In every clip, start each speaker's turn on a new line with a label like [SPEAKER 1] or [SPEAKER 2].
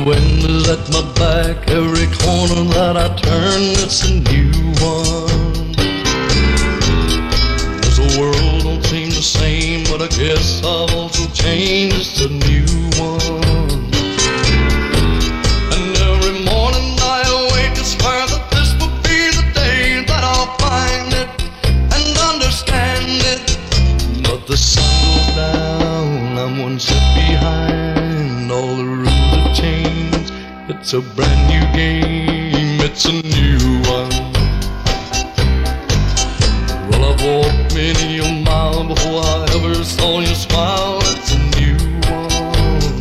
[SPEAKER 1] wind is at my back, every corner that I turn, it's a new one. 'Cause the world don't seem the same, but I guess I've also changed, it's a new one. And every morning I awake, I swear that this will be the day that I'll find it and understand it. But the sun goes down, I'm one step behind, all the rules have changed, it's a brand new game, it's a new one. Well, I've walked many a mile before I ever saw you smile, it's a new one.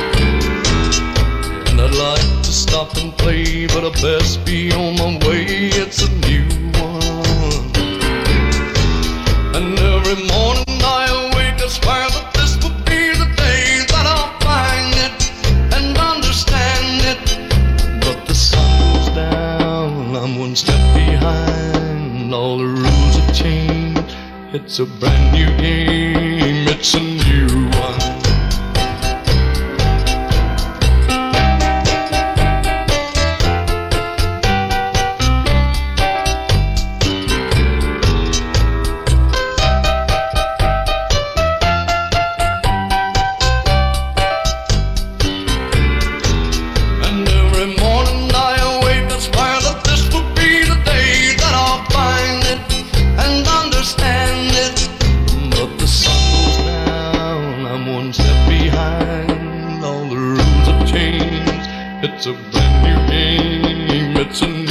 [SPEAKER 1] And I'd like to stop and play, but I best be on my way, it's a new one. And every morning I awake, I swear that this will be the day that I'll find it and understand it. But the sun goes down, I'm one step behind, all the rules have changed, it's a brand new game, it's a new one. It's a brand new game, it's a